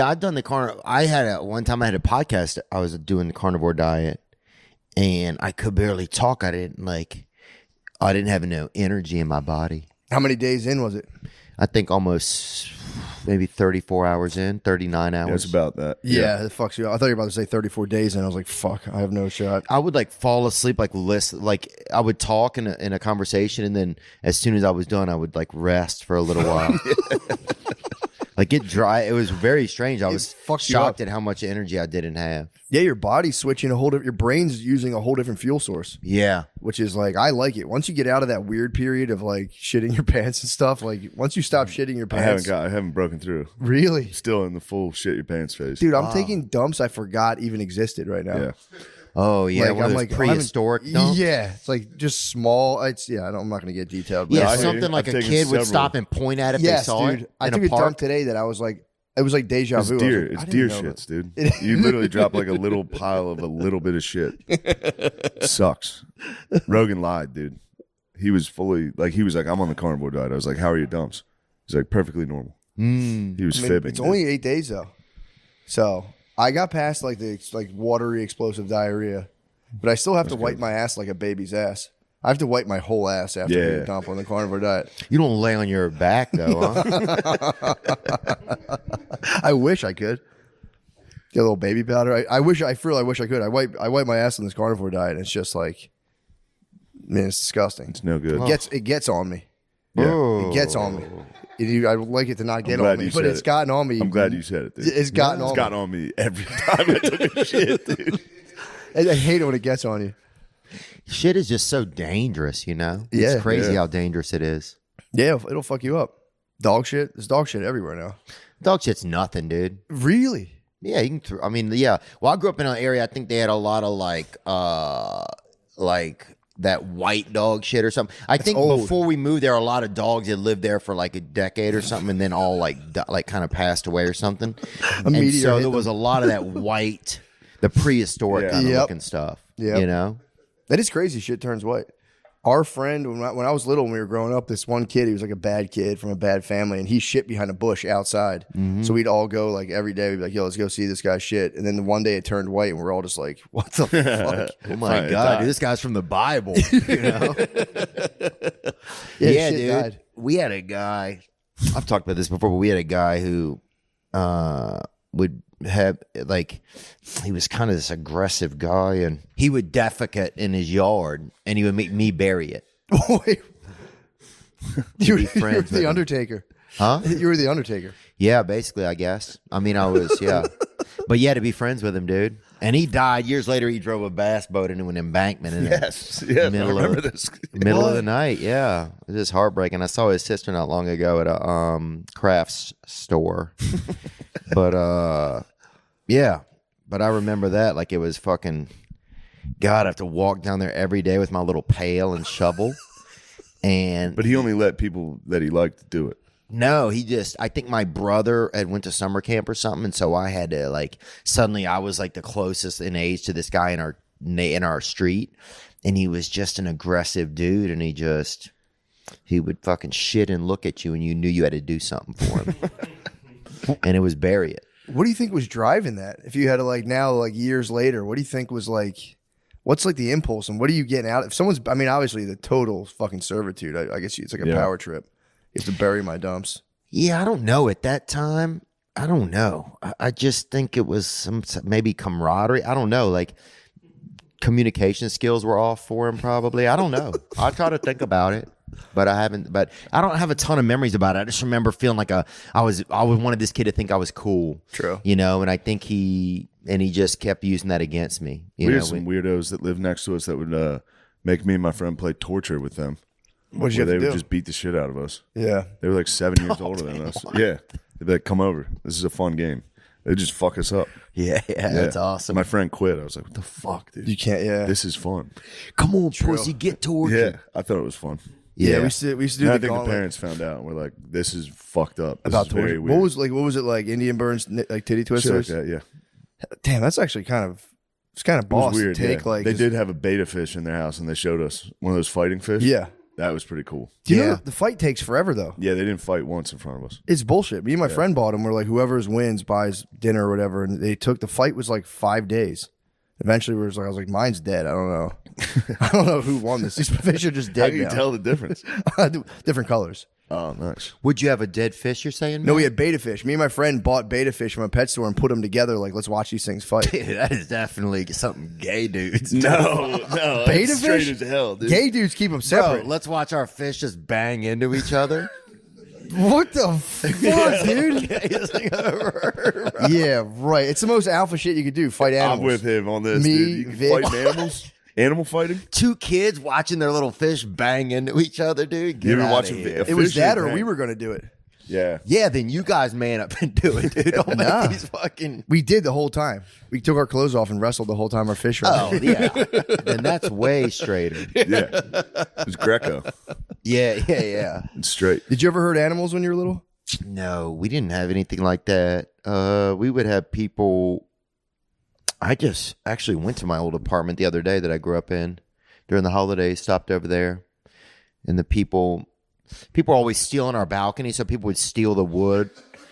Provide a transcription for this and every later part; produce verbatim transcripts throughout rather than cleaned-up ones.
I've done the carnivore. I had a one time I had a podcast. I was doing the carnivore diet, and I could barely talk. I didn't like. I didn't have no energy in my body. How many days in was it? I think almost maybe thirty-four hours in, thirty-nine hours. Yeah, it's about that. Yeah, yeah, it fucks you up. I thought you were about to say thirty-four days, and I was like, fuck, I have no shot. I would like fall asleep, like listen, like I would talk in a, in a conversation, and then as soon as I was done, I would like rest for a little while. Like get dry. It was very strange. I was shocked at how much energy I didn't have. Yeah, your body's switching a whole different, your brain's using a whole different fuel source. Yeah. Which is like, I like it. Once you get out of that weird period of like shitting your pants and stuff, like once you stop shitting your pants. I haven't got, I haven't broken through. Really? Still in the full shit your pants phase. Dude, I'm wow. taking dumps I forgot even existed right now. Yeah. Oh yeah, like, one I'm of like prehistoric dumps. Yeah, it's like just small. It's yeah. I don't, I'm not going to get detailed. But yeah, I something like I've a kid several. would stop and point at if yes, they saw dude. it. I took a, a park. dump today that I was like, it was like deja It's vu. deer. Like, it's deer shits, dude. You literally drop like a little pile of a little bit of shit. It sucks. Rogan lied, dude. He was fully like he was like, I'm on the carnivore diet. I was like, how are your dumps? He's like, perfectly normal. Mm. He was I mean, fibbing. It's dude. only eight days though, so I got past like the like watery explosive diarrhea, but I still have That's to wipe good. my ass like a baby's ass. I have to wipe my whole ass after Yeah. being dump on the carnivore diet. You don't lay on your back though, huh? I wish I could. Get a little baby powder. I, I wish I feel I wish I could. I wipe I wipe my ass on this carnivore diet, and it's just like, man, it's disgusting. It's no good. It gets it gets on me. Yeah. It gets on me. It, you, I would like it to not get glad on me, you but said it's it. gotten on me. I'm glad you said it, dude. It's gotten It's on gotten me. on me every time I took a shit, dude. I, I hate it when it gets on you. Shit is just so dangerous, you know? Yeah. It's crazy Yeah. how dangerous it is. Yeah, it'll, it'll fuck you up. Dog shit. There's dog shit everywhere now. Dog shit's nothing, dude. Really? Yeah, you can. Th- I mean, yeah. Well, I grew up in an area. I think they had a lot of like, uh, like that white dog shit or something. I think old. before we moved, there were a lot of dogs that lived there for like a decade or something, and then all like, di- like kind of passed away or something. A and meteor so hit there was them. a lot of that white, the prehistoric Yeah. kind of Yep. looking stuff. Yep. You know. That is crazy. Shit turns white. Our friend, when I, when I was little, when we were growing up, this one kid, he was like a bad kid from a bad family, and he shit behind a bush outside. Mm-hmm. So we'd all go like every day. We'd be like, "Yo, let's go see this guy shit." And then the one day it turned white, and we're all just like, "What the fuck?" Oh my Fine, god, died. dude, this guy's from the Bible. You know. Yeah, shit dude. died. We had a guy. I've talked about this before, but we had a guy who uh, would have like he was kind of this aggressive guy, and he would defecate in his yard, and he would make me bury it. Wait. you, be you were friends with the him. Undertaker. Huh? You were the Undertaker. Yeah, basically, I guess. I mean, I was, yeah. But yeah, to be friends with him, dude. And he died years later. He drove a bass boat into an embankment in Yes, the yes, I middle, remember of, this. middle What? of the night. Yeah, it was just heartbreaking. I saw his sister not long ago at a um, crafts store. But uh, yeah, but I remember that like it was fucking. God, I have to walk down there every day with my little pail and shovel. And But he only let people that he liked do it. no, he just, I think my brother had went to summer camp or something. And so I had to like, suddenly I was like the closest in age to this guy in our, in our street. And he was just an aggressive dude. And he just, he would fucking shit and look at you and you knew you had to do something for him. And it was bury it. What do you think was driving that? If you had to like now, like years later, what do you think was like, what's like the impulse and what are you getting out? If someone's, I mean, obviously the total fucking servitude, I, I guess it's like a Yeah. power trip. You have to bury my dumps. Yeah, I don't know. At that time, I don't know. I, I just think it was some maybe camaraderie. I don't know. Like communication skills were off for him, probably. I don't know. I try to think about it, but I haven't. But I don't have a ton of memories about it. I just remember feeling like a I was. I always wanted this kid to think I was cool. True. You know, and I think he and he just kept using that against me. You we know, had some we- weirdos that lived next to us that would uh, make me and my friend play torture with them. What did you Where have they to would do? just beat the shit out of us. Yeah. They were like seven years older than us. Yeah. They'd be like, come over. This is a fun game. They'd just fuck us up. yeah, yeah, that's awesome. My friend quit. I was like, what the fuck, dude? You can't, yeah. This is fun. Come on, pussy, get towards Yeah. you. I thought it was fun. yeah, Yeah. we used to, we used to do And I the think the gauntlet parents found out. We're like, this is fucked up. This about is very torture. weird. What was like, what was it like? Indian burns, ni- like titty Shit like twisters? that, yeah. Damn, that's actually kind of, it's kind of It was boss weird. to take yeah. like, they just- did have a beta fish in their house, and they showed us one of those fighting fish. Yeah. That was pretty cool. Do you Yeah. know the fight takes forever though? Yeah, they didn't fight once in front of us. It's bullshit. Me and my friend bought them. We're like, whoever's wins buys dinner or whatever. And they took the fight was like five days. Eventually, we was like, I was like, mine's dead. I don't know. I don't know who won this. These fish are just How dead can you now. tell the difference? Different colors. Oh, nice. Would you have a dead fish? You're saying? No, Matt? we had beta fish. Me and my friend bought beta fish from a pet store and put them together. Like, let's watch these things fight. Dude, that is definitely something gay dudes. do. No, no. Beta that's straight fish? as hell, dude. Gay dudes keep them Bro, separate. let's watch our fish just bang into each other. What the fuck, dude? Gayest thing I've ever heard, bro. Yeah, right. It's the most alpha shit you could do. Fight animals. I'm with him on this, Me, dude. You can Vic. fight animals? Animal fighting? Two kids watching their little fish bang into each other, dude. Get You ever outta watch a here. vi- It was fish that, is or bang. we were going to do it. Yeah. Yeah, then you guys man up and do it, dude. Don't Nah. make these fucking. We did the whole time. We took our clothes off and wrestled the whole time our fish were. Oh yeah, then that's way straighter. Yeah. It was Greco. Yeah, yeah, yeah. It's straight. Did you ever hurt animals when you were little? No, we didn't have anything like that. Uh, we would have people. I just actually went to my old apartment the other day that I grew up in during the holidays. Stopped over there, and the people, people were always stealing our balcony. So people would steal the wood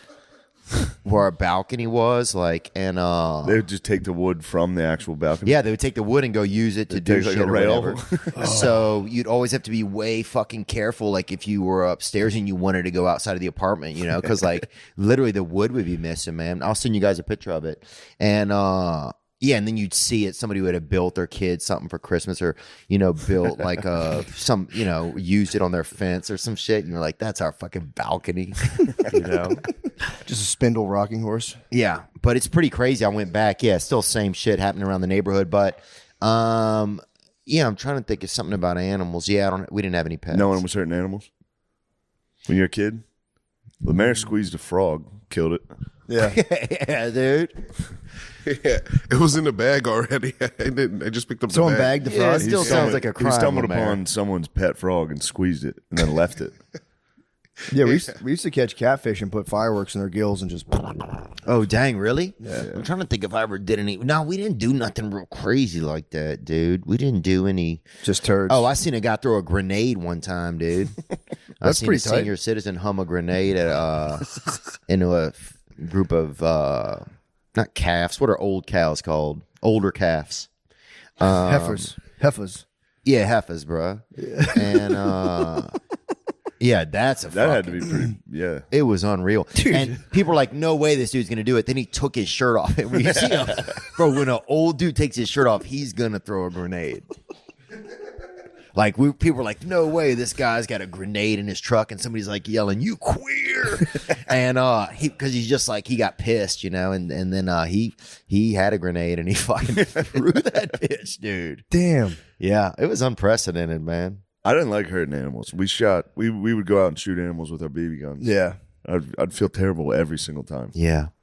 where our balcony was, like, and uh, They would just take the wood from the actual balcony. yeah, they would take the wood and go use it to It do takes like shit a or rail. whatever. So you'd always have to be way fucking careful, like if you were upstairs and you wanted to go outside of the apartment, you know, because like literally the wood would be missing, man. I'll send you guys a picture of it, and uh, yeah, and then you'd see it. Somebody would have built their kid something for Christmas, or you know, built like uh some, you know, used it on their fence or some shit, and you're like, that's our fucking balcony, you know. Just a spindle rocking horse. Yeah, but it's pretty crazy. I went back. Yeah, still same shit happening around the neighborhood, but um, yeah, I'm trying to think of something about animals. Yeah, I don't. We didn't have any pets. No one was hurting animals? When you're a kid? Lemaire squeezed a frog, killed it. Yeah. yeah, dude. Yeah, it was in the bag already. I didn't. I just picked up Someone the bag. bagged the Yeah, frog. it still He sounds stumbled- like a He crime. stumbled Lemaire. upon someone's pet frog and squeezed it and then left it. Yeah, we used, we used to catch catfish and put fireworks in their gills and just. Oh, dang, really? Yeah. I'm trying to think if I ever did any. No, we didn't do nothing real crazy like that, dude. We didn't do any. Just turds. Oh, I seen a guy throw a grenade one time, dude. I That's seen pretty a tight. senior citizen hum a grenade at uh into a f- group of uh not calves. What are old cows called? Older calves. Um, heifers. Heifers. Yeah, heifers, bro. And uh yeah, that's a That fucking, had to be pretty, yeah. it was unreal. And people were like, no way this dude's going to do it. Then he took his shirt off. And when you see him, bro, when an old dude takes his shirt off, he's going to throw a grenade. Like, we, people were like, no way this guy's got a grenade in his truck. And somebody's like yelling, you queer. and uh, he, because he's just like, he got pissed, you know. And, and then uh, he he had a grenade and he fucking threw that bitch, dude. Damn. Yeah, it was unprecedented, man. I didn't like hurting animals. We shot, we we would go out and shoot animals with our B B guns. Yeah. I'd, I'd feel terrible every single time. Yeah.